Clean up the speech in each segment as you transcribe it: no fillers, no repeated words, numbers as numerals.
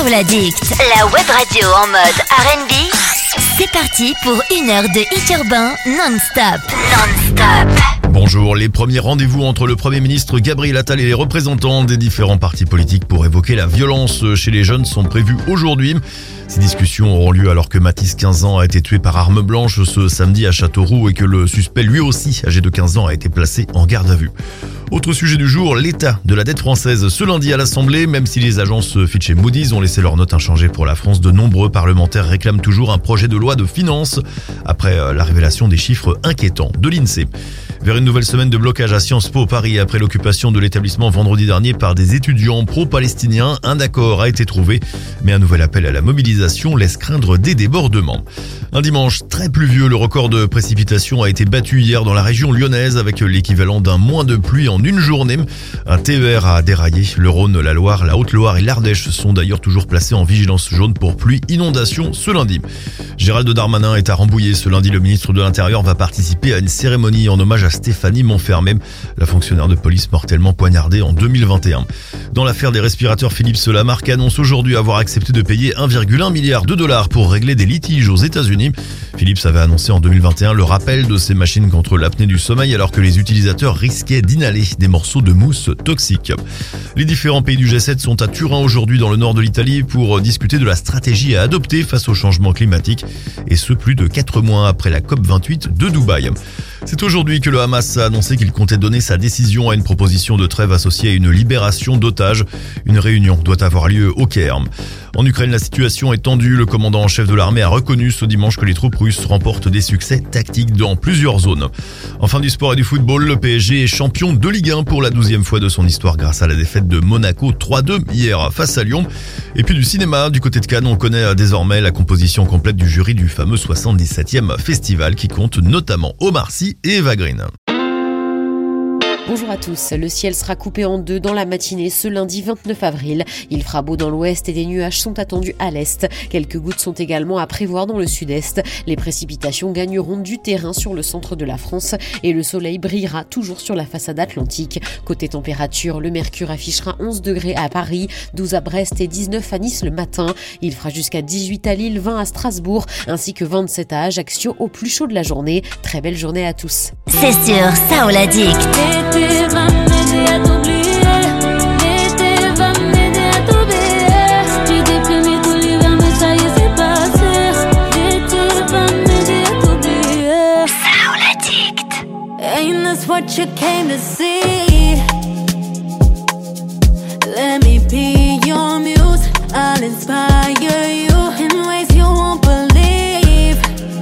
Soul Addict, la web radio en mode R&B. C'est parti pour 1 heure de hit urbain non-stop. Bonjour, les premiers rendez-vous entre le Premier ministre Gabriel Attal et les représentants des différents partis politiques pour évoquer la violence chez les jeunes sont prévus aujourd'hui. Ces discussions auront lieu alors que Mathis, 15 ans, a été tué par arme blanche ce samedi à Châteauroux et que le suspect, lui aussi âgé de 15 ans, a été placé en garde à vue. Autre sujet du jour, l'état de la dette française. Ce lundi à l'Assemblée, même si les agences Fitch et Moody's ont laissé leurs notes inchangées pour la France, de nombreux parlementaires réclament toujours un projet de loi de finances après la révélation des chiffres inquiétants de l'INSEE. Vers une nouvelle semaine de blocage à Sciences Po Paris après l'occupation de l'établissement vendredi dernier par des étudiants pro-palestiniens, un accord a été trouvé, mais un nouvel appel à la mobilisation laisse craindre des débordements. Un dimanche très pluvieux, le record de précipitations a été battu hier dans la région lyonnaise avec l'équivalent d'un mois de pluie en une journée. Un TER a déraillé. Le Rhône, la Loire, la Haute-Loire et l'Ardèche sont d'ailleurs toujours placés en vigilance jaune pour pluie inondation ce lundi. Gérald Darmanin est à Rambouillet. Ce lundi, le ministre de l'Intérieur va participer à une cérémonie en hommage à Stéphanie Montfermé, la fonctionnaire de police mortellement poignardée en 2021. Dans l'affaire des respirateurs Philips, la marque annonce aujourd'hui avoir accepté de payer 1,1 milliard de dollars pour régler des litiges aux États-Unis. Philips avait annoncé en 2021 le rappel de ces machines contre l'apnée du sommeil alors que les utilisateurs risquaient d'inhaler des morceaux de mousse toxiques. Les différents pays du G7 sont à Turin aujourd'hui dans le nord de l'Italie pour discuter de la stratégie à adopter face au changement climatique et ce plus de 4 mois après la COP28 de Dubaï. C'est aujourd'hui que le Hamas a annoncé qu'il comptait donner sa décision à une proposition de trêve associée à une libération d'otages. Une réunion doit avoir lieu au Caire. En Ukraine, la situation est tendue. Le commandant en chef de l'armée a reconnu ce dimanche que les troupes russes remportent des succès tactiques dans plusieurs zones. En fin du sport et du football, le PSG est champion de Ligue 1 pour la 12e fois de son histoire grâce à la défaite de Monaco 3-2 hier face à Lyon. Et puis du cinéma, du côté de Cannes, on connaît désormais la composition complète du jury du fameux 77e festival qui compte notamment Omar Sy et Eva Green. Bonjour à tous, le ciel sera coupé en deux dans la matinée ce lundi 29 avril. Il fera beau dans l'ouest et des nuages sont attendus à l'est. Quelques gouttes sont également à prévoir dans le sud-est. Les précipitations gagneront du terrain sur le centre de la France et le soleil brillera toujours sur la façade atlantique. Côté température, le mercure affichera 11 degrés à Paris, 12 à Brest et 19 à Nice le matin. Il fera jusqu'à 18 à Lille, 20 à Strasbourg ainsi que 27 à Ajaccio au plus chaud de la journée. Très belle journée à tous. C'est sur Soul Addict. L'été va m'aider à t'oublier. L'été va m'aider à t'oublier. Tu déprimé tout l'hiver, mais ça y est, c'est passé. L'été va m'aider à t'oublier. Soul Addict. Ain't this what you came to see? Let me be your muse. I'll inspire you in ways you won't believe.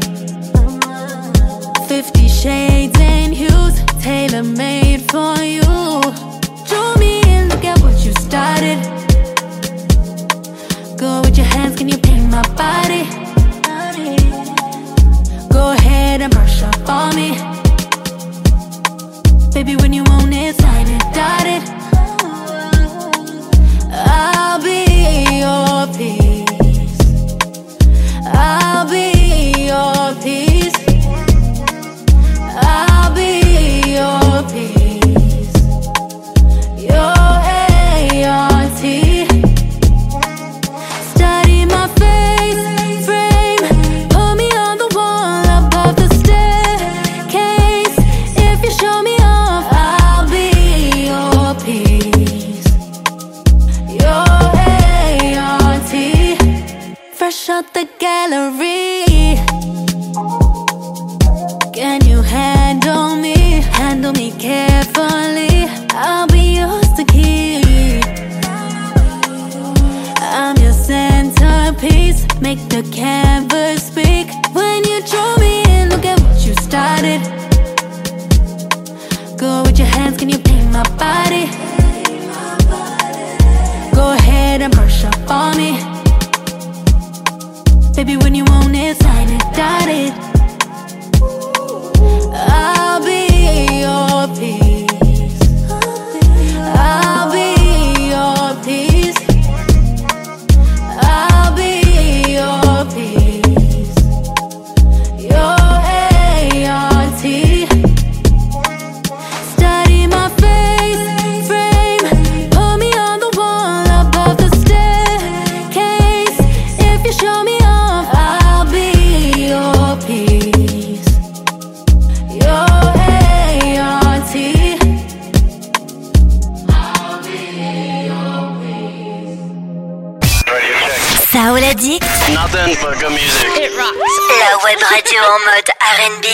50 shades and hues, tailor-made for you. Draw me in, look at what you started. Go with your hands, can you paint my body? Go ahead and brush up on me. Baby, when you want it, sign it, dotted. I'll be your peace. I'll be your peace. I'll be your peace. Your ART. Study my face frame. Put me on the wall above the staircase. If you show me off, I'll be your peace. Your ART. Fresh out the gallery. Can you handle me? Handle me carefully. I'll be yours to keep. I'm your centerpiece. Make the canvas speak. When you draw me in, look at what you started. Go with your hands, can you paint my body? Go ahead and brush up on me. Baby, when you want it, sign it, dotted. I'll be your peace. I'll be your peace. I'll be your peace. Your ART. Study my face frame. Put me on the wall above the staircase. Soul Addict. Nothing but good music. It rocks. La web radio en mode R&B.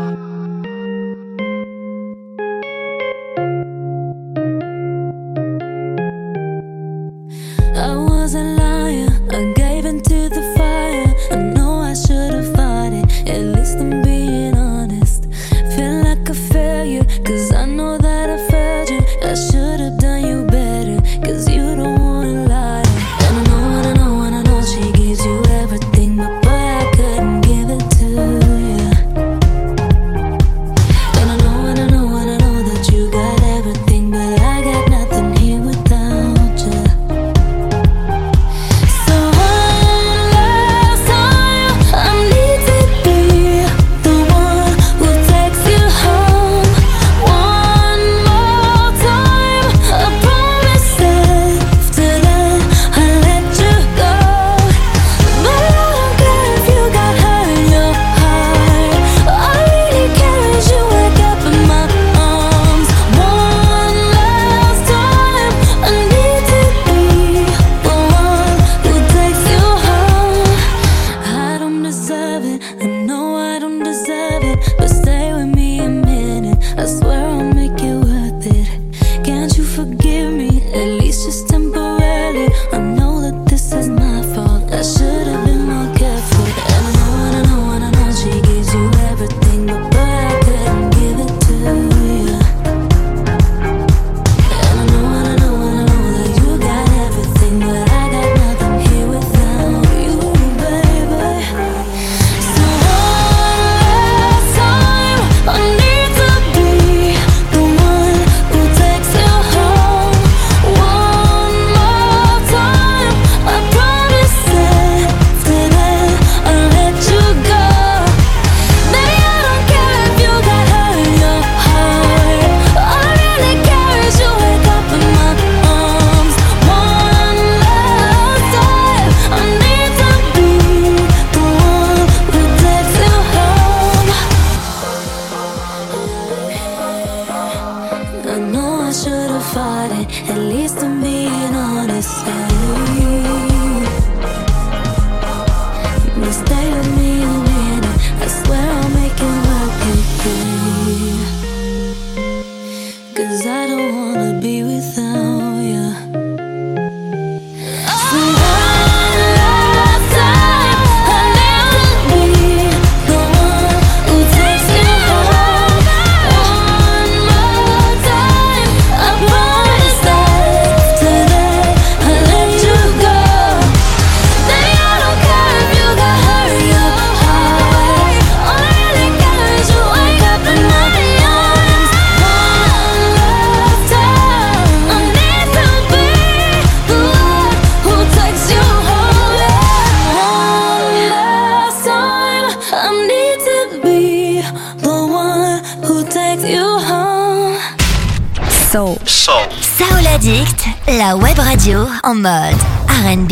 I was a liar, I gave into the fire. I know I should have fought it, at least I'm being honest. Feel like a failure, cause I know that I failed you. I should have done you better, cause you don't wanna lie. And I know she gives you everything, but boy, I couldn't give it to you. And I know that you got everything, but I got nothing here without you. So one last time, I need to be the one who takes you home. One more time, I promise after that I'll let you go. But I don't care if you got hurt in your heart. All I really care is you wake up in my arms. One last time, I need to be the one who takes you home. I don't deserve it, I know I don't deserve it, but stay with me a minute, I swear I'll make it worth it. Can't you forgive me, at least just temporarily? I know that this is my fault, I should have been more careful. And I know she gives you everything, but boy, I couldn't give it to you. And I know that you got everything, but I got nothing here without you, baby. So one last time, I need to be the one who takes you home. One more time, I promise after that I'll let you go. Baby, I don't care if you got hurt in your heart. All I really care is you wake up in my arms. One last time, I need to be the one who takes you home. I know I should have fought it, at least I'm being honest. But stay with me a minute, I swear I'll make it work again. Cause I don't wanna be without you. So one last time, I need to be the one who takes you home. One more time, I promise after that I'll let you go. Baby, I don't care if you got hurt in your heart. All I really care is you wake up in my arms. One last time, I need to be the one who takes you home. One last time, I need to be the one who takes you home. Soul Addict, la web radio en mode R&B.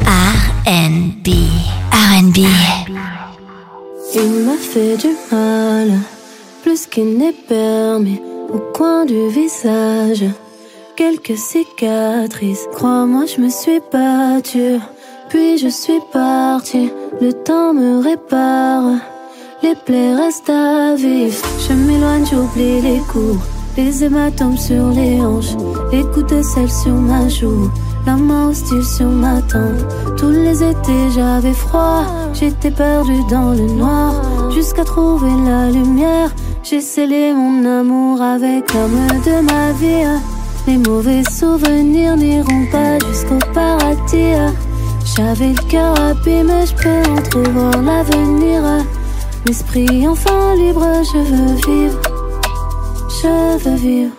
Il m'a fait du mal, plus qu'il n'est permis, au coin du visage. Quelques cicatrices, crois-moi, je me suis battue. Puis je suis partie, le temps me répare. Les plaies restent à vif, je m'éloigne, j'oublie les coups. Les hématomes sur les hanches, les gouttes de sel sur ma joue, la main hostile sur ma tempe. Tous les étés j'avais froid, j'étais perdue dans le noir. Jusqu'à trouver la lumière, j'ai scellé mon amour avec l'homme de ma vie. Les mauvais souvenirs n'iront pas jusqu'au paradis. J'avais le cœur abîmé, je peux entrevoir l'avenir. L'esprit enfin libre, je veux vivre. Je veux vivre.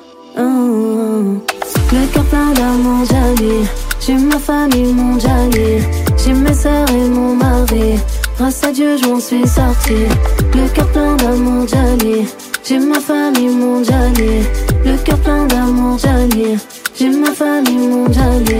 Le cœur plein d'amour, Jali. J'ai ma famille, mon Jali. J'ai mes sœurs et mon mari. Grâce à Dieu, je m'en suis sortie. Le cœur plein d'amour, Jali. J'ai ma famille, mon Jali. Le cœur plein d'amour, Jali. J'ai ma famille, mon Jali.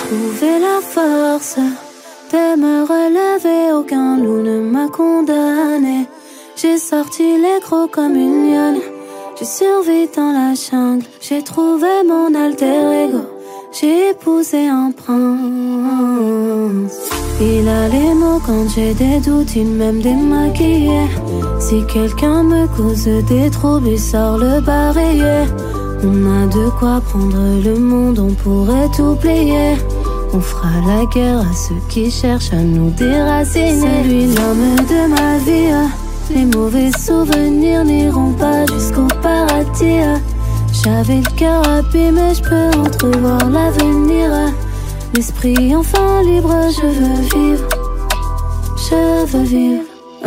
trouvé la force de me relever, aucun loup ne m'a condamné. J'ai sorti les crocs comme une lionne, j'ai survécu dans la jungle, j'ai trouvé mon alter ego, j'ai épousé un prince. Il a les mots quand j'ai des doutes, il m'aime démaquillé. Si quelqu'un me cause des troubles, il sort le barillet. On a de quoi prendre le monde, on pourrait tout plier. On fera la guerre à ceux qui cherchent à nous déraciner. C'est lui l'homme de ma vie. Les mauvais souvenirs n'iront pas jusqu'au paradis. J'avais le cœur abîmé, je peux entrevoir l'avenir. L'esprit enfin libre, je veux vivre. Je veux vivre.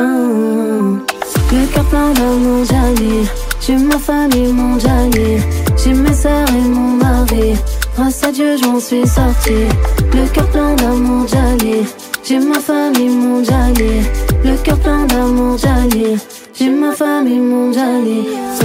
Le cœur plein d'amour, Jalil. J'ai ma famille, mon Jalil. J'ai mes sœurs et mon mari. Grâce à Dieu, j'en suis sortie. Le cœur plein d'amour, Jalil. J'ai ma famille, mon Jalil. Le cœur plein d'amour, Jalil. J'ai ma famille, mon Jalil.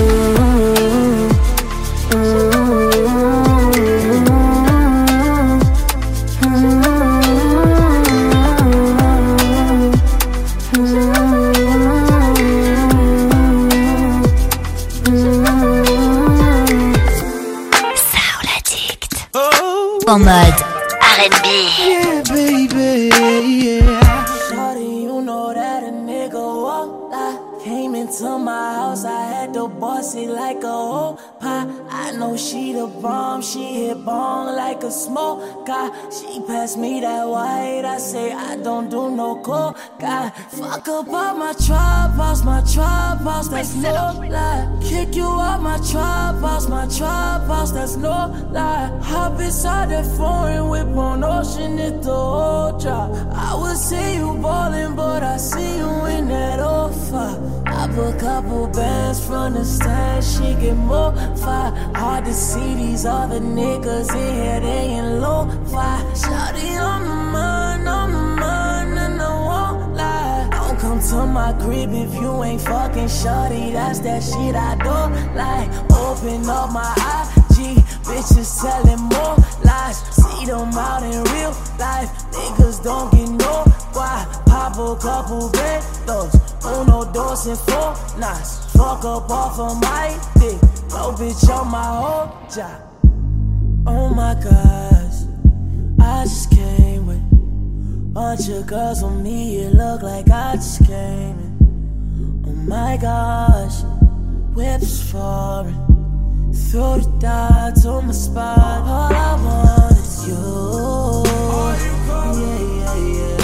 En mode R&B. Yeah, baby, yeah. Shorty, you know that a nigga walk like. Came into my house, I had to boss it like a whole pie. I know she the bomb, she hit bong like a smoke guy. She passed me that white, I say I don't do no coke guy. Fuck up all my trap house, that's no lie. Kick you out my trap house, that's no lie. Hop inside that foreign whip on ocean, it the whole drop. I would say you ballin', but I see you in that offer. I put a couple bands from the stand, she get more fire. Hard to see these other niggas in here, they in low fire. Shawty on the mind, and I won't lie. Don't come to my crib if you ain't fucking shawty, that's that shit I don't like. Open up my IG, bitches telling more lies. See them out in real life, niggas don't get no why. Pop a couple bentos, uno, dos, and four nights. Fuck up off of my dick, no bitch on my whole job. Oh my gosh, I just came with bunch of girls on me, it look like I just came in. Oh my gosh, whips foreign, throw the dots on my spot. All I want is you. Yeah, yeah, yeah.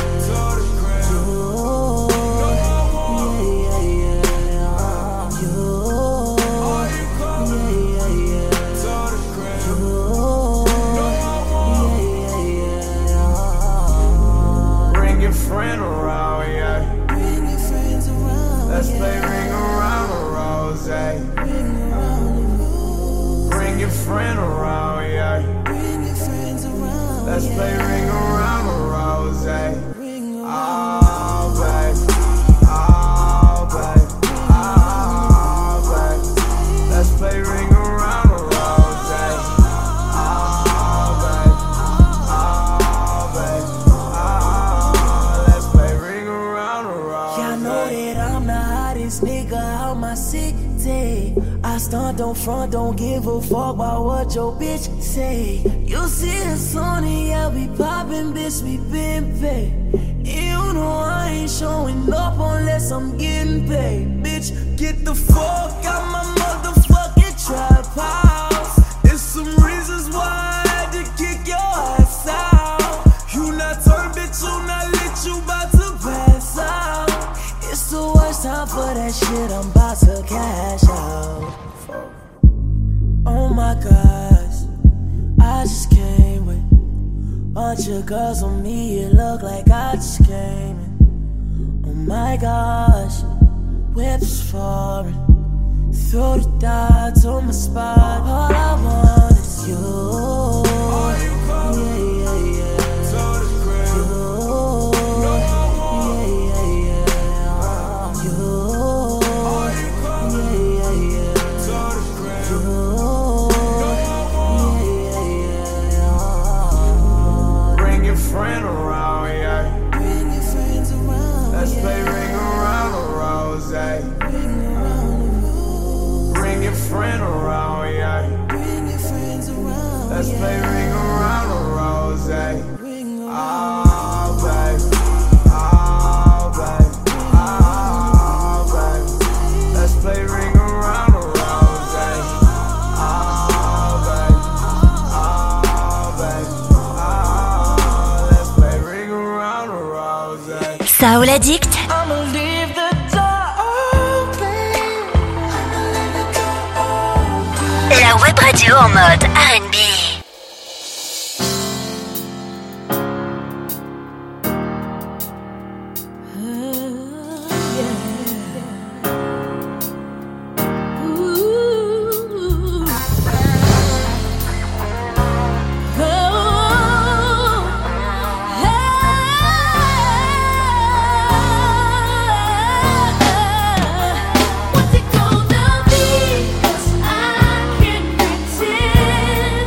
Friend around, yeah. Bring your friends around. Let's play ring around the rose. Bring your friend around, yeah. Bring your friends around. Let's play ring around the rose. Ring Oh, around. baby. Oh, baby. Oh, baby. Let's play ring around the rose. Oh, baby. Oh, baby. Yeah, I know that I'm the hottest nigga out my city. I stunt, don't front, don't give a fuck about what your bitch say. You see us on it, yeah, we poppin', bitch, we been paid. And you know I ain't showing up unless I'm getting paid. Bitch, get the fuck out my motherfucking trap house. There's some reasons why I had to kick your ass out. You not turned, bitch, you not lit, you bout to pass out. It's the worst time for that shit, I'm about to cash out. Oh my gosh, I just came with bunch of girls on me, it look like I just came in. Oh my gosh, whips foreign, throw the dots on my spot. All I want is you. Yeah, yeah, yeah. Let's play ring around the rose. Oh, baby. Oh, baby. Oh, baby. Let's play ring around the rose. Oh, baby. Oh, baby. Oh, let's play ring around the rose. Soul Addict. I'ma leave the door open. La web radio en mode R&B. What's it gonna be? 'Cause I can't pretend.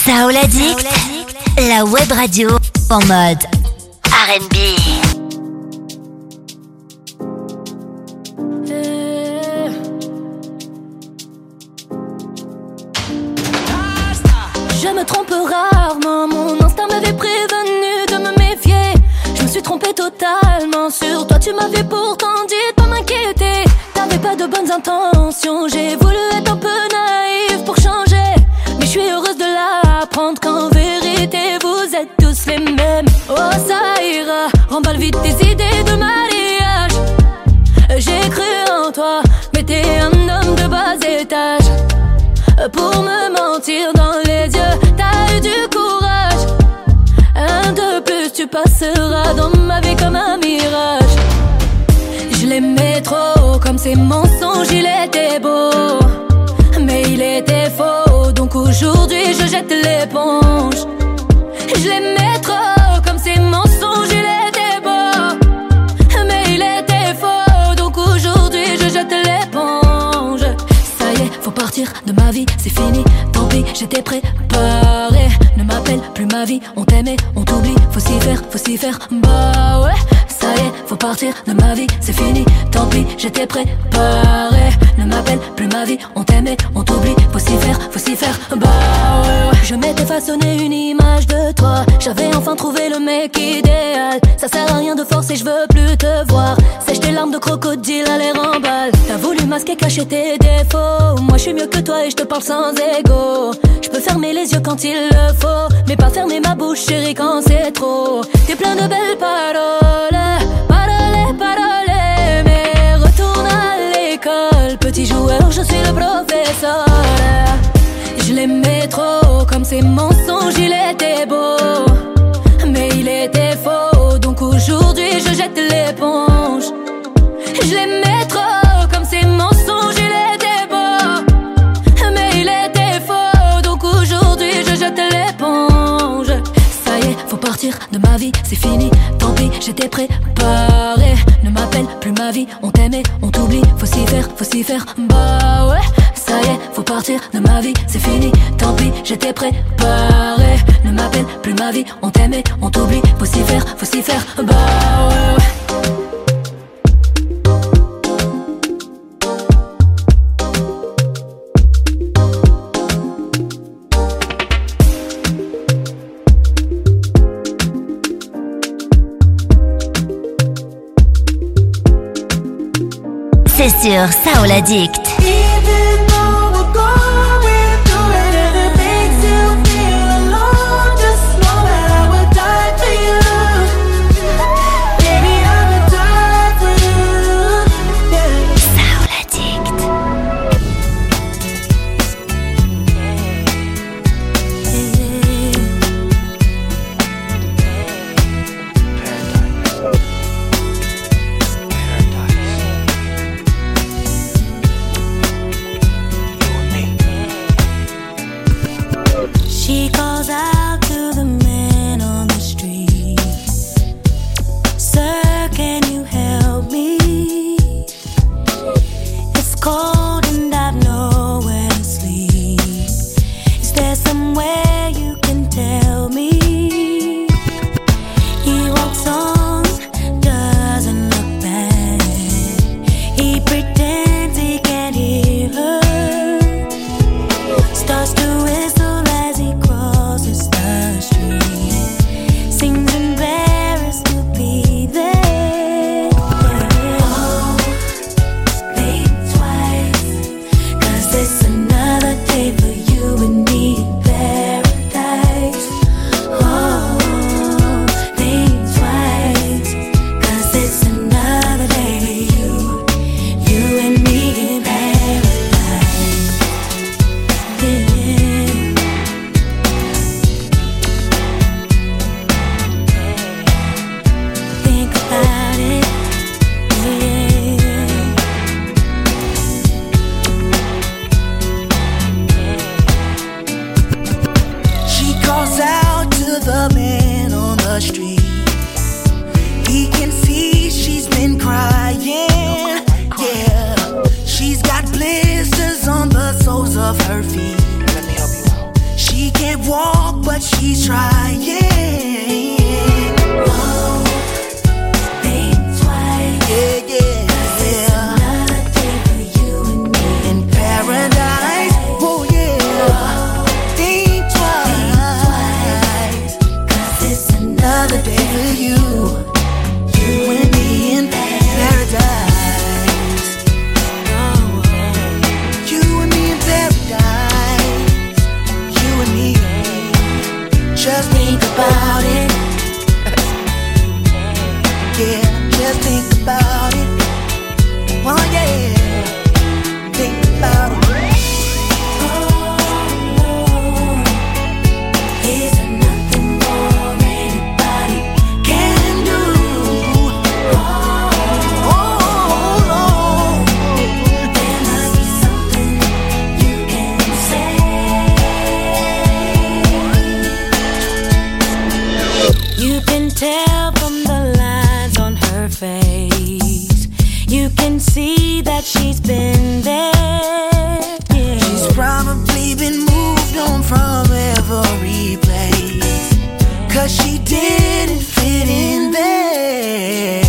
Soul Addict, la web radio en mode R&B. Je me trompe rarement, mon instinct m'avait prévenu de me méfier. Je me suis trompée totalement sur toi, tu m'avais pourtant dit de pas m'inquiéter. T'avais pas de bonnes intentions, j'ai voulu être un peu naïf pour changer. Mais je suis heureuse de l'apprendre qu'en vérité vous êtes tous les mêmes. Oh ça ira, remballe vite tes idées de mariage. J'ai cru en toi, mais t'es un homme de bas étage. Pour me mentir dans les yeux, t'as eu du courage. Un de plus, tu passeras dans ma vie comme un mirage. Je l'aimais trop, comme ses mensonges, il était beau. Mais il était faux, donc aujourd'hui je jette l'éponge. Je l'aimais trop, comme ses mensonges, il était beau. Mais il était faux, donc aujourd'hui je jette l'éponge. Ça y est, faut partir de ma vie, c'est fini, tant pis, j'étais préparé. Ne m'appelle plus ma vie, on t'aimait, on t'oublie, faut s'y faire, bah ouais. Ça y est, faut partir de ma vie, c'est fini, tant pis, j'étais préparé. Ne m'appelle plus ma vie, on t'aimait, on t'oublie, faut s'y faire, bah ouais. Je m'étais façonné une image de toi, j'avais enfin trouvé le mec idéal. Ça sert à rien de forcer, je veux plus te voir. Sèche tes larmes de crocodile à l'air en balle. T'as voulu masquer, cacher tes défauts. Moi je suis mieux que toi et je te parle sans ego. Je peux fermer les yeux quand il le faut, mais pas fermer ma bouche chérie quand c'est trop. T'es plein de belles paroles, mais retourne à l'école. Petit joueur, je suis le professeur. Je l'aimais trop, comme ses mensonges, il était beau. Mais il était faux, donc aujourd'hui je jette l'éponge. Je l'aimais trop, comme ses mensonges, il était beau. Mais il était faux, donc aujourd'hui je jette l'éponge. Ça y est, faut partir de ma vie, c'est fini, tant pis, j'étais préparé. Ne m'appelle plus ma vie, on t'aimait, on t'oublie, faut s'y faire, bah ouais. Ça y est, faut partir de ma vie, c'est fini, tant pis, j'étais préparé. Ne m'appelle plus ma vie, on t'aimait, on t'oublie, faut s'y faire, bah ouais. C'est sur Soul Addict. walk, but she's trying. Oh, think twice. Yeah, yeah. 'Cause it's another day for you and me in paradise. Oh, yeah. Oh, think twice. 'Cause it's another day for you. You and me in paradise. Oh, you and me in paradise. You and me. Just think about it. Yeah, just think about it. Oh yeah, think about it. Oh, is there nothing more anybody can do? Oh, there must be something you can say. You can tell from the lines on her face. You can see that she's been there. Yeah. She's probably been moved on from every place, 'cause she didn't fit in there.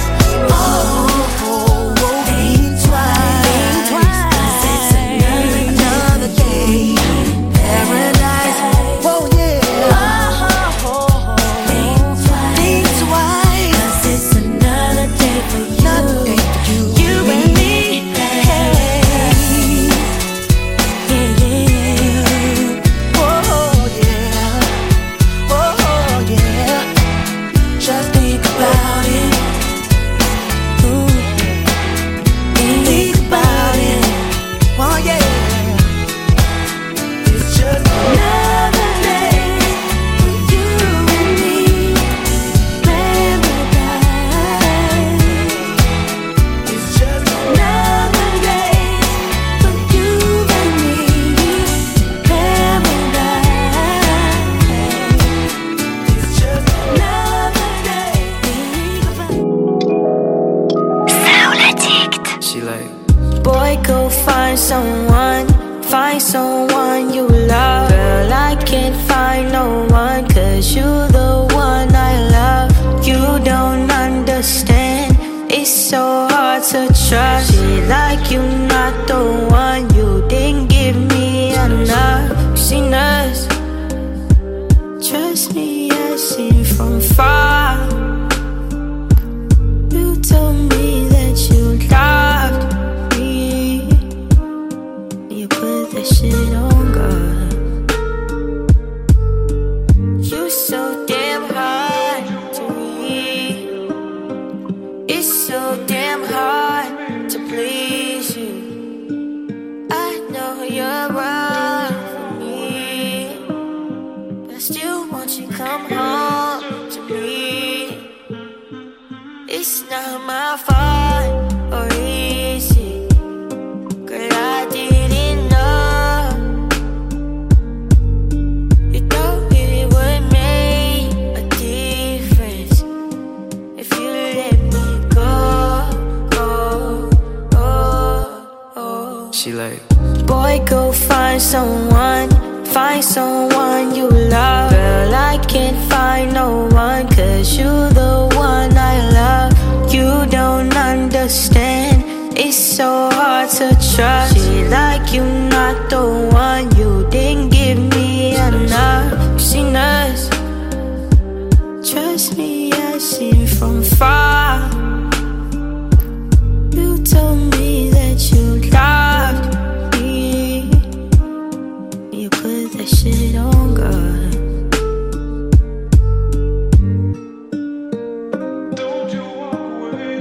Think twice. 'Cause it's another day in paradise. Oh yeah. Think twice. 'Cause it's another day for you. You and me. Hey. Yeah, yeah. Oh yeah. Oh yeah. Just think about it. Ooh. Think about it. Oh yeah. It's just another day for you and me. Paradise. It's just another day for you and me. Paradise. It's just another day. Soul Addict. She like, boy, go find someone you love. Girl, I can't find no one, 'cause you the one I love. You don't understand, it's so hard to trust. She like you not the one, you didn't give me enough. Seen us, trust me, I've seen from far. You told me that you loved me. You put that shit on God. You so damn hard to read. It's so damn hard to please you. I know you're wrong for me, but I still want you to come home to me. It's not my fault or easy. Girl, I didn't know. You thought it would make a difference if you let me go. She like, boy, go find someone you love. Girl, I can't find no one, 'cause you the one I love. You don't understand, it's so hard to trust. She like you not the one, you didn't give me enough. Seen us, trust me, I've seen from far. You told me that you loved me. You put that shit on God. Don't you walk away.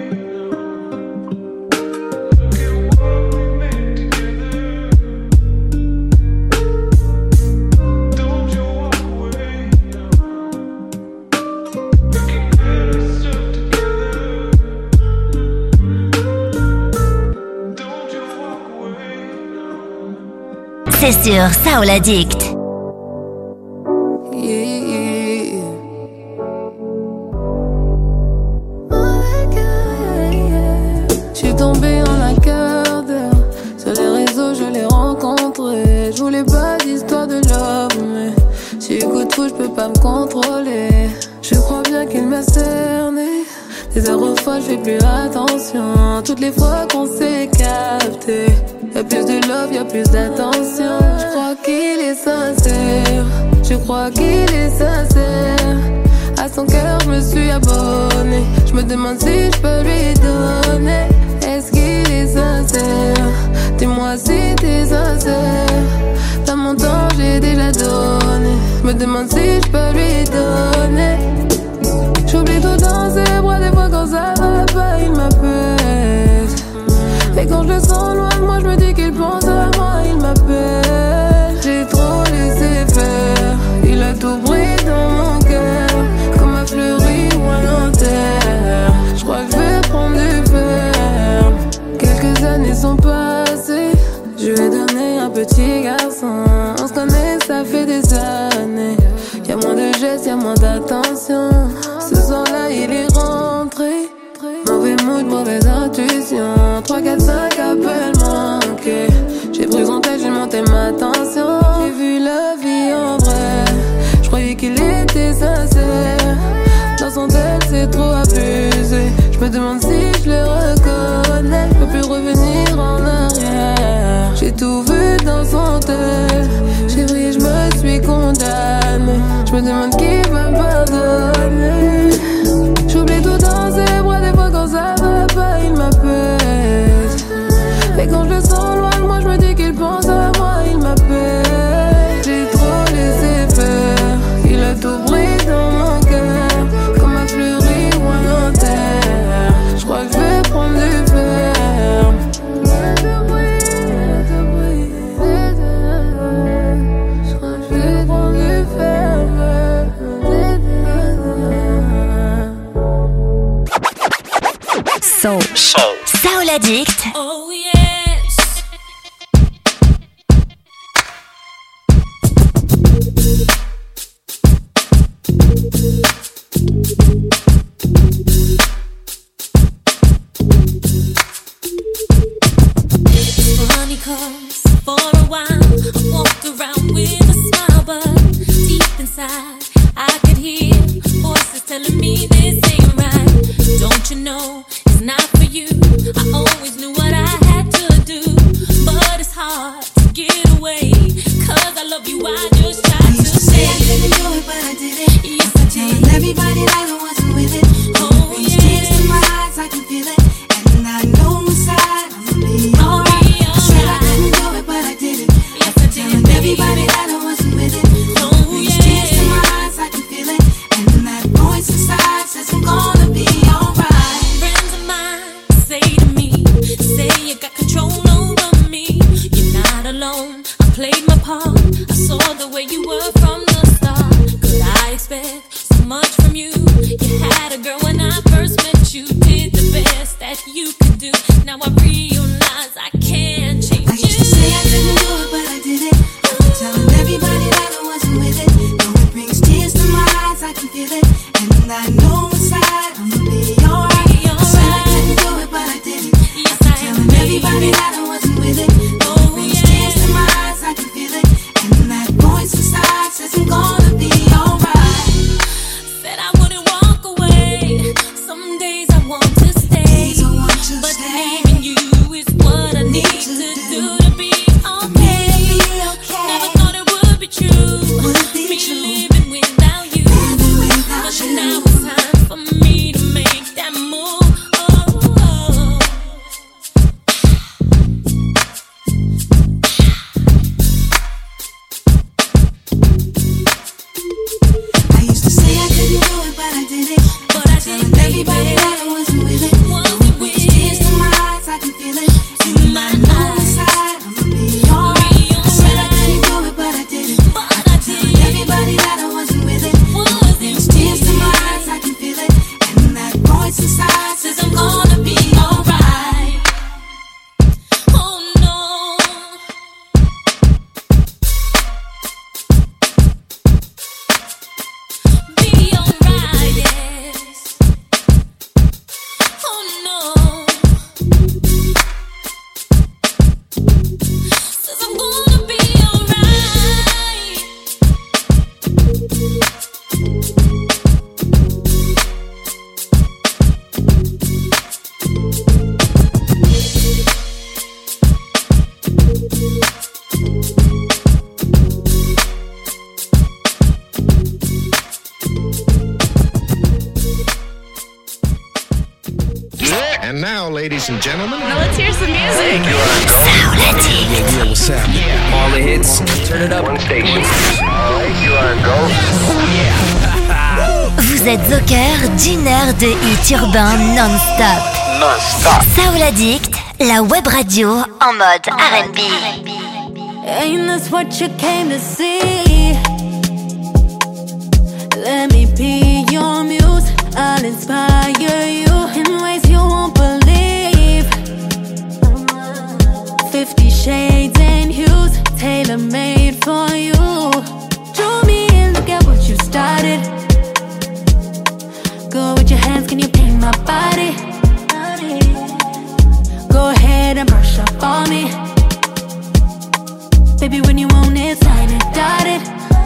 Don't you walk away. We can never stuck together. Don't you walk away. C'est sur Soul Addict. Je suis tombée en un quart d'heure. Sur les réseaux, je l'ai rencontré. Je voulais pas d'histoire de love, mais pas me contrôler. Je crois bien qu'il m'a cerné. Des heures aux fois je fais plus attention. Toutes les fois qu'on s'est capté, y'a plus de love, y'a plus d'attention. Je crois qu'il est sincère, je crois qu'il est sincère. À son cœur je me suis abonné. Je me demande si je peux lui donner. Est-ce qu'il est sincère? Dis-moi si t'es sincère. Dans mon temps j'ai déjà donné. Je me demande si je peux lui donner. J'oublie tout dans ses bras. Des fois quand ça va pas il m'appelle. Et quand je le sens loin de moi je me dis qu'il pense à moi. Il m'appelle. J'ai trop laissé faire. Il a tout pris dans mon cœur, comme un fleuri ou un enterre. Je crois que je vais prendre du fer. Quelques années sont passées. Je lui ai donné un petit garçon. On se connaît, ça fait des années. Y'a moins de gestes, y'a moins d'attention. Ce soir-là, il est rentré. Mauvais mood, mauvaise intuition. 3, 4, 5 appels manqués. J'ai pris son texte, j'ai monté ma tension. J'ai vu la vie en vrai. Je croyais qu'il était sincère. Dans son texte, c'est trop abusé. Je me demande si je le reconnais. Je peux plus revenir en arrière. J'ai tout vu dans son texte. J'ai brillé, je me suis condamnée. Je me demande qui va me pardonner. J'oublie tout dans ses bras. Des fois quand ça va pas il m'appelle. Mais quand je le sens loin de moi je me dis qu'il pense à moi. Il m'appelle. J'ai trop laissé faire. Il a tout pris dans mon cœur, comme un fleuri ou un enterre. Je crois que je vais prendre du fer. Je crois que je vais prendre du fer. Soul Addict. Oh yes. Funny 'cause for a while I walked around with a smile, but deep inside I could hear voices telling me this ain't right. Don't you know it's not for you? I always knew what I had to do, but it's hard to get away. 'Cause I love you, I just tried to say I couldn't do it, but I did it. Yes, I did. Telling everybody that I wasn't with it. Oh, Brings tears to my eyes, I can feel it. And I know inside I'ma be alright. I said I couldn't do it, but I did it. Yes, I did. Telling everybody that I wasn't with it. Oh, Brings tears to my eyes, I can feel it. And that voice inside says I'm gonna be alright. Friends of mine say to me, say you got control over me. You're not alone, I played my part. I saw the way you were from the start. Could I expect so much from you? You had a girl when I first met you. Did the best that you could do. Now I realize I can't change I used to say I couldn't do it, but I did it. Telling everybody that I wasn't with it. Though it brings tears to my eyes, I can feel it. And I know inside I'ma be alright. I said I couldn't do it, but I did it. Yes, I Telling everybody that I wasn't with it. Though it brings tears to my eyes, I can feel it. And that voice inside says I'm gonna be alright. Said I wouldn't walk away. Some days I want to stay, Days I want to but stay. leaving you is And now, ladies and gentlemen, Now let's hear some music. yeah, what's happening? All the hits, turn it up. One station. Alright, you are go. Vous êtes au cœur d'une heure de hits urbains non-stop. Non-stop. Soul Addict, la web radio en mode R&B. Ain't this what you came to see? Let me be your muse. I'll inspire you in ways you won't believe. 50 shades and hues, tailor-made for you. Draw me in, look at what you started. Go with your hands, can you paint my body? Go ahead and brush up on me. Baby, when you want it, sign it, dotted.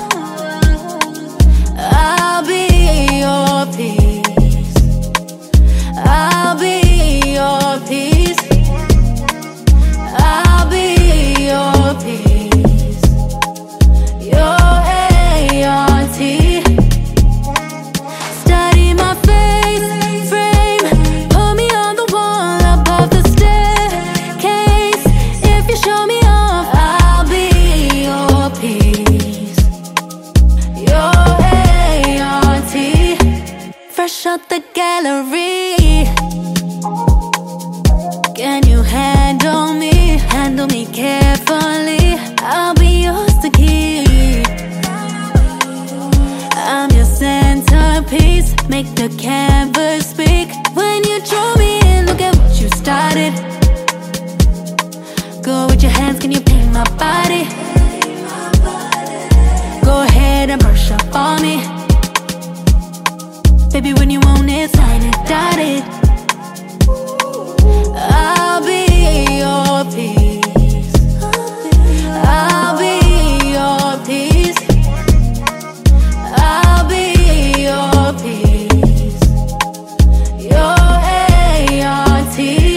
I'll be your peace. I'll be your peace. I'll be your peace. Your ART. Study my face frame. Put me on the wall above the staircase. If you show me off, I'll be your peace. Your ART. Fresh out the gallery. Can you handle me? Handle me carefully. I'll be yours to keep. I'm your centerpiece. Make the canvas speak. When you draw me in, look at what you started. Go with your hands, can you paint my body? Go ahead and brush up on me. Baby, when you want it, sign it, dotted. I'll be your peace. I'll be your peace. I'll be your peace. Your ART.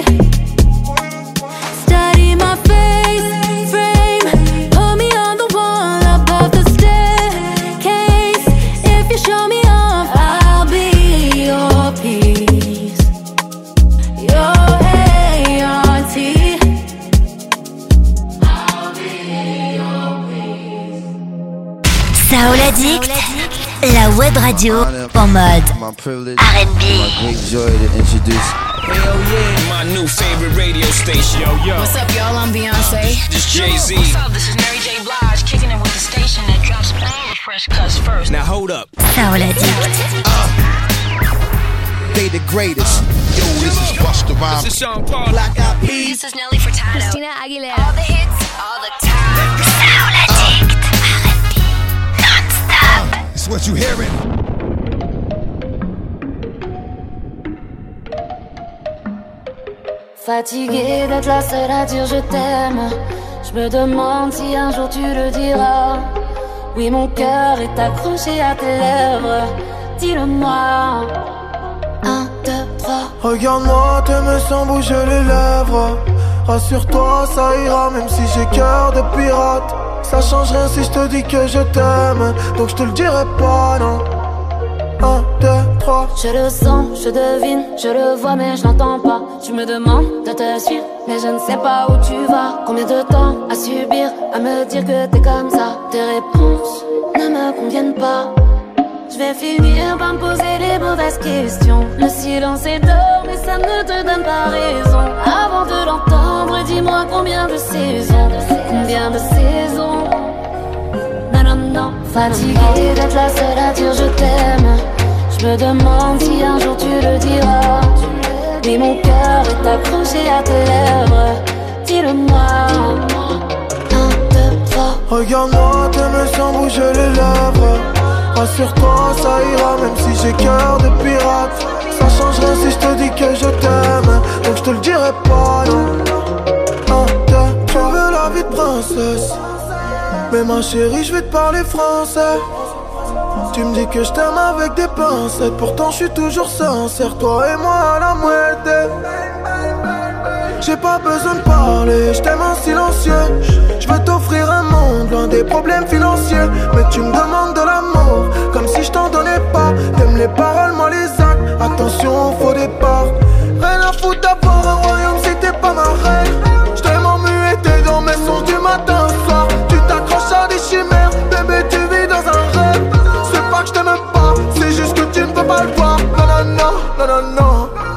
Study my face frame. Put me on the wall above the staircase. If you show me off, I'll be your peace. Your ART. Soul Addict, la web radio en mode My privilege, R&B. my great joy to introduce. Hell yeah, my new favorite radio station. Yo. What's up, y'all? I'm Beyonce. This Jay-Z. What's up? This is Mary J. Blige, kicking it with the station that drops all the fresh cuts first. Now hold up. Soul Addict. They the greatest. Yo, this is Busta Rhymes. This is Sean Paul. Black Eyed Peas. This is Nelly Furtado. Christina Aguilera. All the hits, all the time. Soul Addict, R&B, non-stop. It's what you hearing. Fatiguée d'être la seule à dire je t'aime. Je me demande si un jour tu le diras. Oui, mon cœur est accroché à tes lèvres. Dis-le-moi. 1, 2, 3. Regarde-moi, t'aimes sans bouger les lèvres. Rassure-toi, ça ira même si j'ai cœur de pirate. Ça change rien si je te dis que je t'aime. Donc je te le dirai pas, non. 1, 2, 3. Je le sens, je devine, je le vois mais je l'entends pas. Tu me demandes de te suivre, mais je ne sais pas où tu vas. Combien de temps à subir, à me dire que t'es comme ça. Tes réponses ne me conviennent pas. Je vais finir par me poser les mauvaises questions. Le silence est d'or mais ça ne te donne pas raison. Avant de l'entendre, dis-moi combien de saisons. Combien de saisons. Non, non, non. Fatiguée d'être la seule à dire je t'aime. Je me demande si un jour tu le diras. Mais mon cœur est accroché à tes lèvres. Dis-le-moi. 1, 2, 3. Regarde-moi, t'aimes sans bouger les lèvres. Rassure-toi, ça ira même si j'ai cœur de pirate. Ça change rien si je te dis que je t'aime. Donc je te le dirai pas, non. 1, 2, 3. Tu veux la vie de princesse, mais ma chérie, je vais te parler français. Tu me dis que je t'aime avec des pincettes. Pourtant je suis toujours sincère, toi et moi à la moitié. J'ai pas besoin de parler, je t'aime en silencieux. problèmes financiers. Mais tu me demandes de l'amour, comme si je t'en donnais pas. T'aimes les paroles, moi les actes, attention au faux départ. Rien à foutre d'avoir un royaume si t'es pas ma reine. J't'aime en muet, t'es dans mes sons du matin au soir. Tu t'accroches à des chimères, bébé tu vis dans un rêve. C'est pas que je t'aime pas, c'est juste que tu ne peux pas le voir. Non non non, non non non.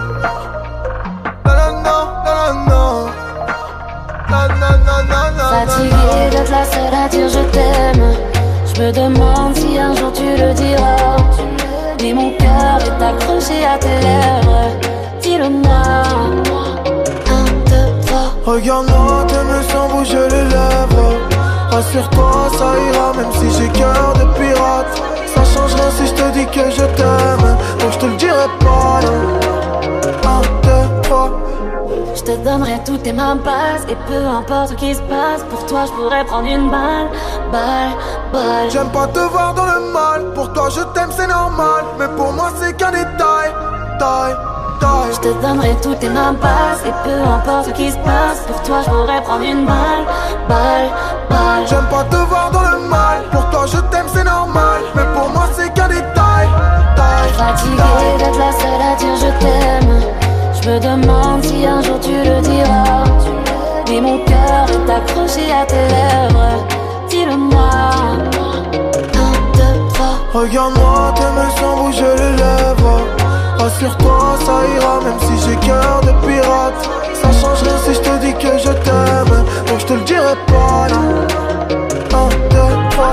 Fatiguée d'être la seule à dire je t'aime. Je me demande si un jour tu le diras. Mais mon cœur est accroché à tes lèvres. Dis-le-moi. 1, 2, 3. Regarde-moi, t'aimes sans bouger les lèvres. Rassure-toi, ça ira même si j'ai cœur de pirate. Ça changera si je te dis que je t'aime. Donc je te le dirai pas, non. 1, 2, 3. Je te donnerai toutes tes mains basses. Et peu importe ce qui se passe, pour toi je pourrais prendre une balle. Balle. J'aime pas te voir dans le mal. Pour toi je t'aime c'est normal. Mais pour moi c'est qu'un détail. Je te donnerai toutes tes mains basses. Et peu importe ce qui se passe, pour toi je pourrais prendre une balle. J'aime pas te voir dans le mal. Pour toi je t'aime c'est normal. Mais pour moi c'est qu'un détail. Fatiguée d'être la seule à dire je t'aime. Je me demande si un jour tu le diras. Mais mon cœur est accroché à tes lèvres. Dis-le-moi. 1, 2, 3. Regarde-moi, t'aimes sans bouger les lèvres. Rassure-toi, ça ira même si j'ai cœur de pirate. Ça change rien si je te dis que je t'aime. Donc je te le dirai pas, non. 1, 2, 3.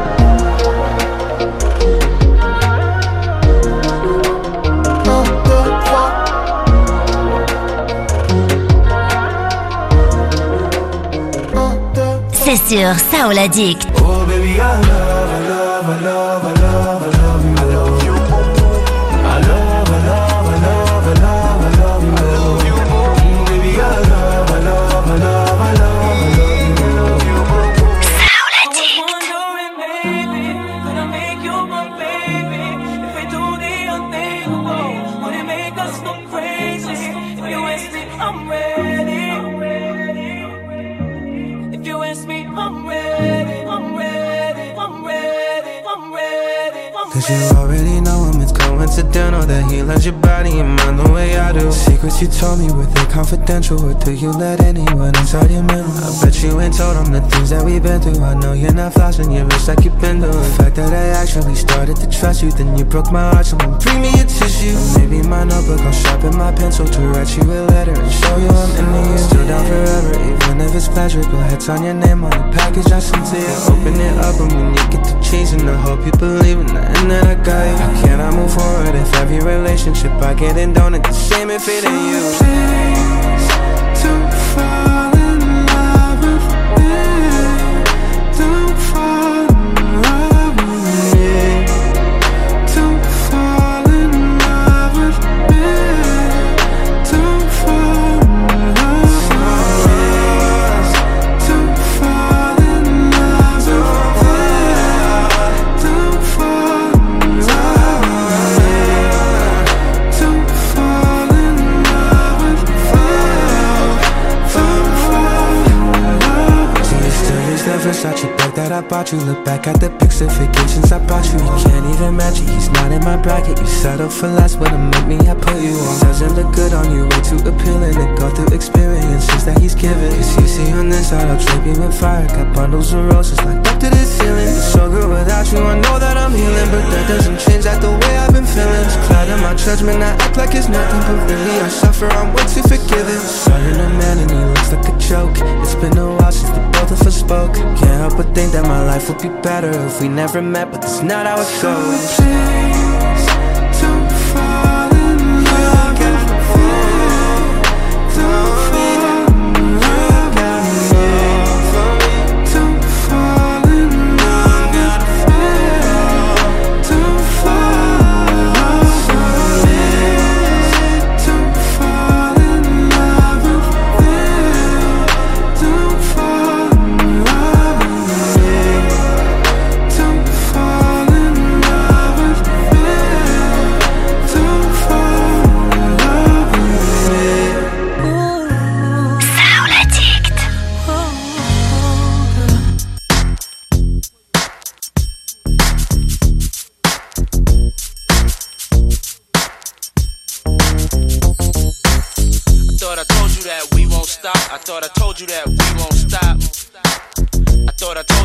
C'est sur Soul Addict. Oh baby, I love, I love, I love, I love, I love you. I love you. I love, I love, I love, I love, I love you. I love you. Baby, I love, I love, I love, I love, I love you. Soul Addict. Wondering, baby, could I make you my baby? If we do the unthinkable, would it make us go crazy? If you ask me, I'm ready. If you ask me, I'm ready, I'm ready, I'm ready, I'm ready, I'm ready. Cause you already know him, it's coincidental that he loves your body and mind the way I do. Secrets you told me, were they confidential? Or do you let anyone inside your mental? I bet you ain't told them the things that we've been through. I know you're not flossing your wrist like you've been doing. The fact that I actually started to trust you, then you broke my heart, so bring me a tissue. Maybe my notebook, I'll sharpen my pencil to write you a letter and show you I'm into you. Still down forever, even if it's pleasure. Go ahead, sign your name on the package I sent to you. Open it up and when you get to chasing, I hope you believe in the end that I got you. How can I move forward if every relationship I get in don't end the same if it ain't you? Please, don't fall in love with me. Don't fall in love with me. Don't fall in love with me. Don't fall in love with me. Don't fall in love with me. Don't fall in love with me. Don't fall in love with me. Don't fall in love. Do you still use that Versace bag that I bought you? Look back at the pics of vacations I bought you. You can't even match it, he's not in my bracket. You settle for less, but to make me, I put you on. Doesn't look good on you, way too appealing to go through experiences that he's given. Cause you see on this side, I'll drape you with fire. Got bundles of roses like up to the ceiling. It's so good without you, I know that I'm healing. But that doesn't change that the way I've been feeling. It's clouding my judgment, I act like it's nothing. But really I suffer, I'm way too forgiving. Saw you in a man and he looks like a joke. It's been a while since the both of us spoke. Can't help but think that my life would be better if we never met, but that's not how it goes. Please, don't fall in love with me. Don't fall in love with me. Don't fall in love with me. Don't fall in love with me. Don't fall in love with me. Don't fall in love with me. Don't fall in love with me. Don't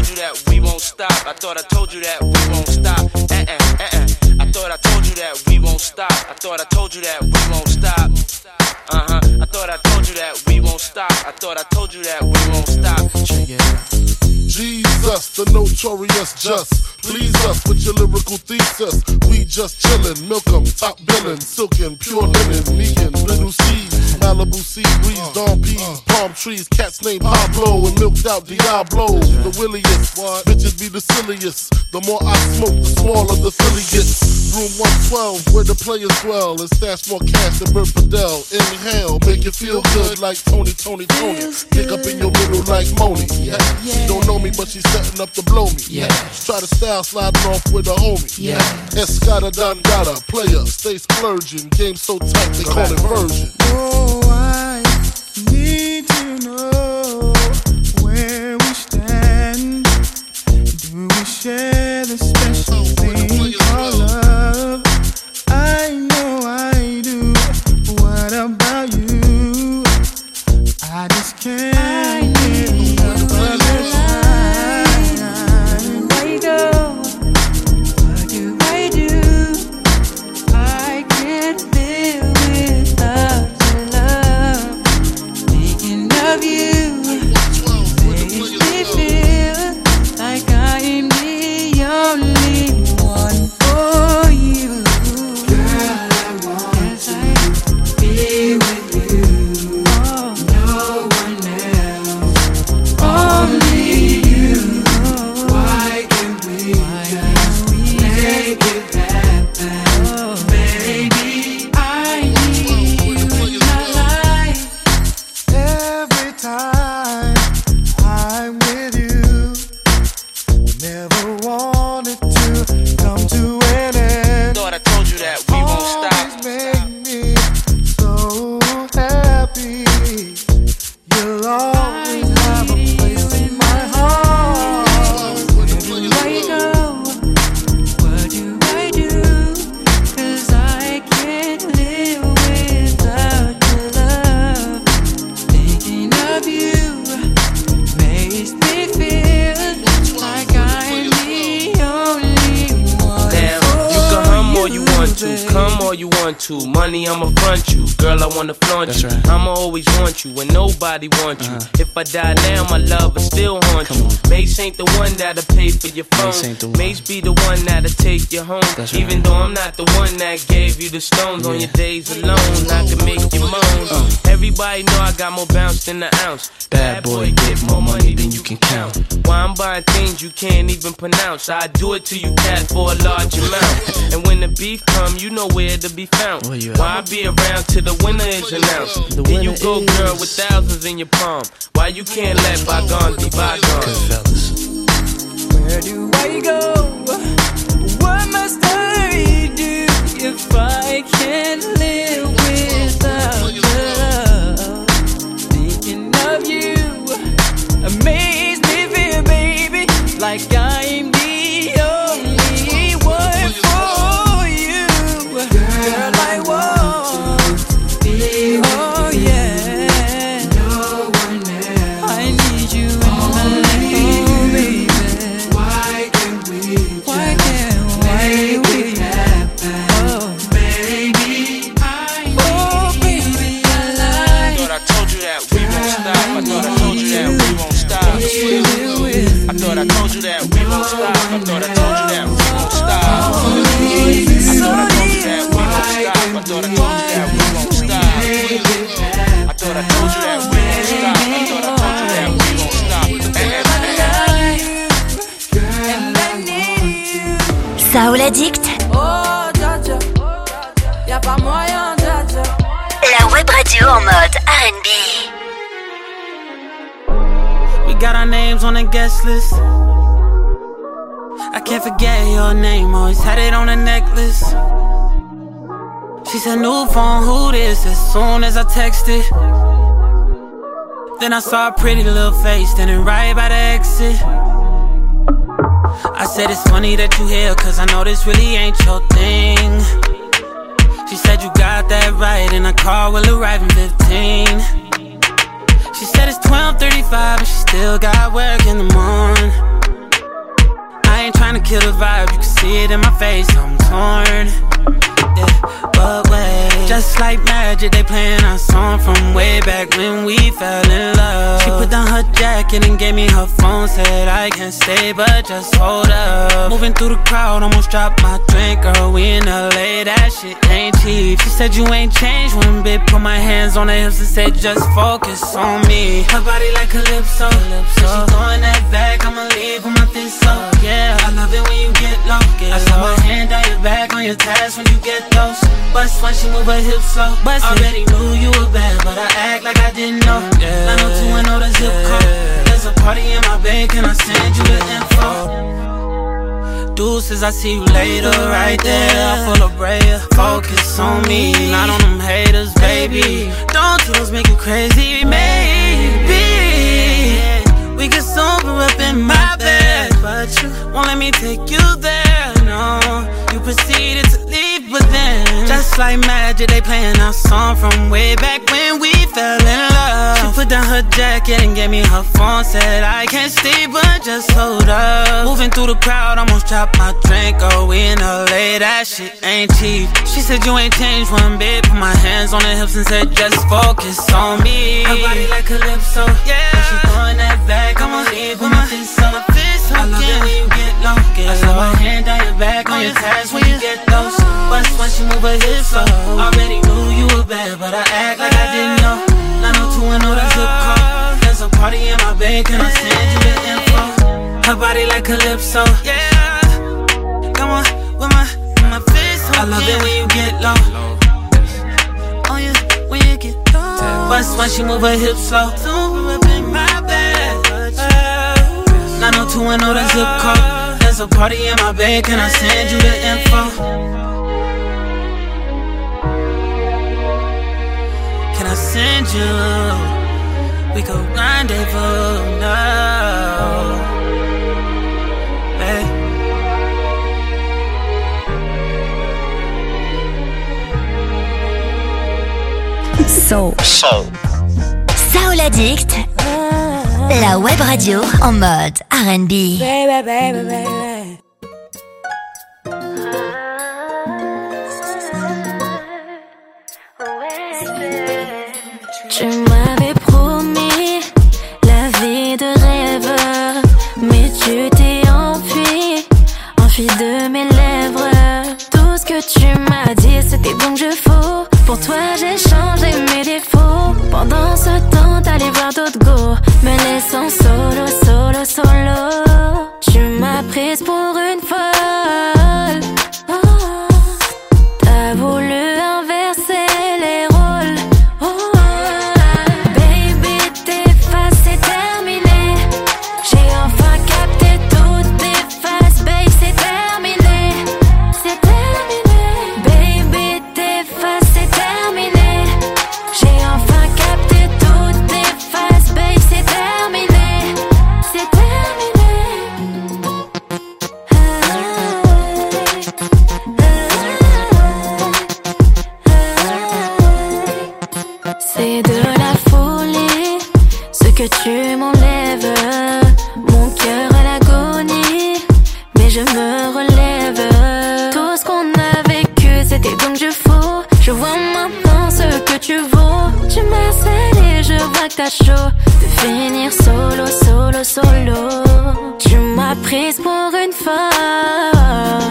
told you that we won't stop. I thought I told you that we won't stop. I thought I told you that we won't stop. I thought I told you that we won't stop. I thought I told you that we won't stop. I thought I told you that we won't stop. Check it out. Jesus, the notorious just. Please us with your lyrical thesis. We just chillin', milk 'em, top billin', silkin', pure linen, vegan, little seeds, Malibu sea breeze, dawn peas, palm trees, cats named Pablo and milked out Diablo. The williest, bitches be the silliest. The more I smoke, the smaller the silly gets. Room 112, where the players dwell, and stash more cash than Bert Fidel. Inhale, make you feel good like Tony. Pick up in your middle like Moni. Yeah. She don't know me, but she's setting up to blow me. Yeah. Try to style sliding off with a homie. Yeah. Escada Dangada, player, stay splurging. Game so tight, they call it version. Oh, I need to know where we stand. Do we share the special thing called love? I know I do. What about you? I just can't get enough of your time. Where you go? What do I do? I can't live without your love. Thinking of you makes me feel like I am the only one for you. Girl, I want to be with you. No one else, only you. Why can't we just make it happen? Baby, I need you in my life. Every time I'm with you, never wanted to come to an end. Thought I told you that we won't stop. Always make me so happy. You'll always have a place in my heart. Where you go? What do I do? 'Cause I can't live without your love. Thinking of you makes me feel like I'm the only one. Damn, you can hum all you want to, come all you want to. Money, I'ma front you. Girl, I wanna flaunt you. right. I'ma always want you when nobody wants you. If I die now, my love will still haunt you. Mace ain't the one that'll pay for your phone. Mace ain't the one. Mace be the one that'll take you home. That's right. Even though I'm not the one that gave you the stones on your days alone, I can make you moan. Everybody know I got more bounce than the ounce. Bad boy, get more money than you can count. Why I'm buying things you can't even pronounce. I do it to you, cat, for a large amount. And when the beef come, you know where to be found. Where you at? Why I be around till the winner is announced? Here you go, girl, with thousands in your palm. Why you can't let bygones be bygones? Where do I go? What must I do if I can't live without your love? Thinking of you amaze me, feel, baby, like I'm the only one for you. Girl, I want to be with Oh yeah, no one else. I need you in my life, oh baby. Why can't we Make it happen? Oh Baby, I oh baby, I like Thought I told you that we won't stop. I thought I told you that we won't stop. I thought I told you that we won't stop. I thought I told you that we won't stop. I thought I told you that we won't stop. I thought I told you that we won't stop. I thought I told you that we won't stop. I thought I told you that we won't stop. Soul Addict, Oh, Dja, y'a pas moyen, Dja. la web radio en mode R&B. We got our names on the guest list. I can't forget your name, always had it on a necklace. She said, new phone, who this? As soon as I texted, then I saw a pretty little face standing right by the exit. I said, it's funny that you here, cause I know this really ain't your thing. She said, you got that right, and a car will arrive in 15. She said it's 12:35, but she still got work in the morning. kill the vibe, you can see it in my face, I'm torn. Yeah, but wait, just like magic, they playing our song from way back when we fell in love. She put down her jacket and gave me her phone, said I can't stay, but just hold up. Moving through the crowd, almost dropped my drink, girl, we in LA, that shit ain't cheap. She said you ain't changed one bit, put my hands on her hips and said just focus on me. Her body like Calypso, she throwing that back, I'ma leave with my fist up. Yeah, I love it when you get low. I saw my hand down your back on your tats when you get those. Bust when she move her hips slow. Already knew you were bad, but I act like I didn't know. 902 and know the zip code. There's a party in my bed, can I send you the info? Deuces, I see you later, right there, full of prayer. Focus on me, not on them haters, baby. Don't those make you crazy, maybe we could sober up in my bed, but you won't let me take you there, no. You proceeded to leave, but then just like magic, they playing our song from way back when we fell in love. She put down her jacket and gave me her phone, said I can't stay, but just hold up. Moving through the crowd, almost dropped my drink, oh, we in LA, that shit ain't cheap. She said you ain't changed one bit, put my hands on her hips and said just focus on me. Her body like Calypso, yeah, she throwing that back, I'ma leave with my fist on. I love it when you get low. I saw my hand down your back on your tats when you get those. Bust when she move her hips up. Already knew you were bad, but I act like I didn't know. 902 and know the zip code. There's a party in my bed, can I send you the info? Her body like Calypso, yeah. Come on, with my fist up. I love it when you get low. Oh yeah, when you get low. Bust when she move her hips slow. Super up in my bed. 902 and know the zip code. There's a party in my bed, can I send you the info? Can I send you? We go rendezvous now, hey. Soul Addict, la web radio en mode R&B. Baby, baby, baby. Tu m'avais promis la vie de rêve, mais tu t'es enfui de mes lèvres. Tout ce que tu m'as dit, c'était donc je faux. Pour toi, j'ai changé mes défauts. Pendant ce temps, t'allais voir d'autres go, me laissant solo. Tu m'as prise pour une folle. T'as voulu inverser les rôles. Baby, tes faces, c'est terminé. J'ai enfin capté toutes tes faces. Baby, c'est terminé. C'est terminé. Baby, tes faces, c'est terminé. J'ai enfin capté toutes tes faces. Baby, c'est terminé. C'est terminé. C'est de la folie, ce que tu m'enlèves. Mon cœur à l'agonie, mais je me relève. Tout ce qu'on a vécu, c'était donc je faux. Je vois maintenant ce que tu vaux. Tu m'as scellé, je vois que t'as chaud de finir solo. Tu m'as prise pour une folle.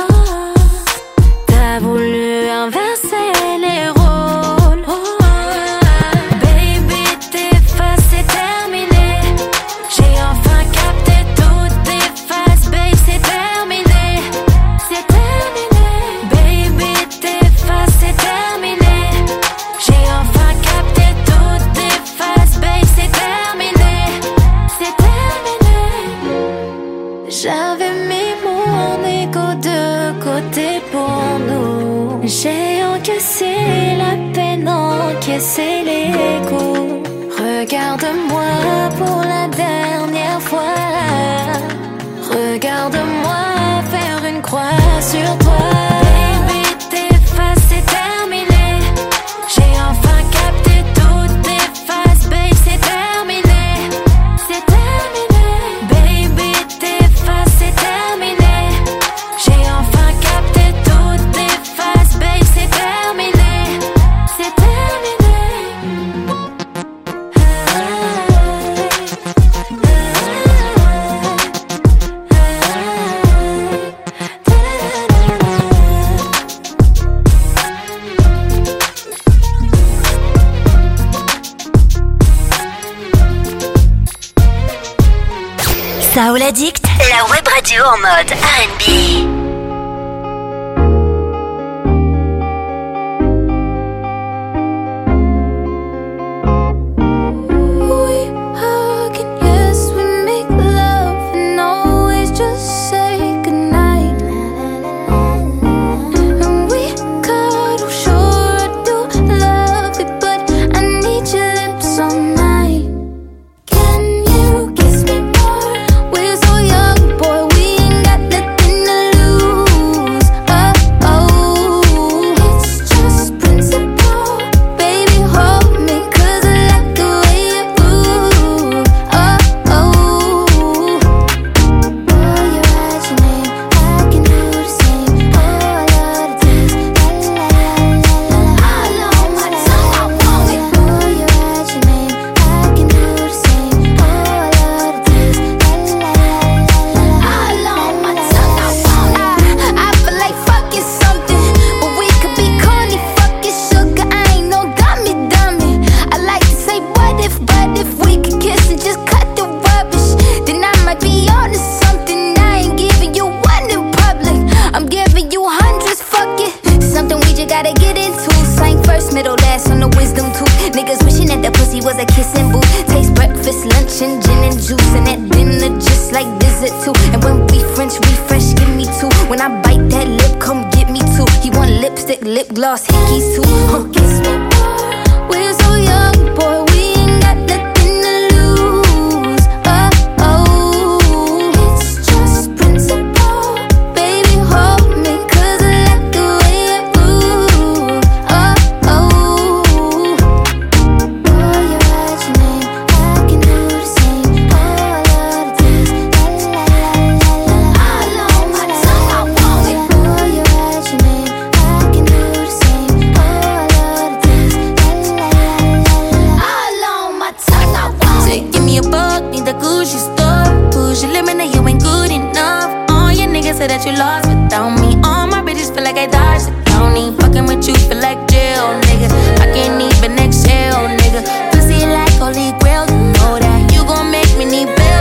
T'as voulu inverser les rôles. Baby, tes faces, c'est terminé. J'ai enfin capté toutes tes faces. Baby, c'est terminé. C'est terminé. Baby, tes faces, c'est terminé. J'ai enfin capté toutes tes faces. Baby, c'est terminé. C'est terminé. J'avais mis mon ego de côté pour nous. J'ai encaissé la peine, encaissé les coups. Regarde-moi pour la dernière fois. Regarde-moi faire une croix sur toi. Baby, tes faces, c'est terminé. J'ai enfin capté toutes tes faces. Baby, c'est terminé. C'est terminé. Baby, tes faces, c'est terminé. Soul Addict, la web radio en mode R&B. That you lost without me.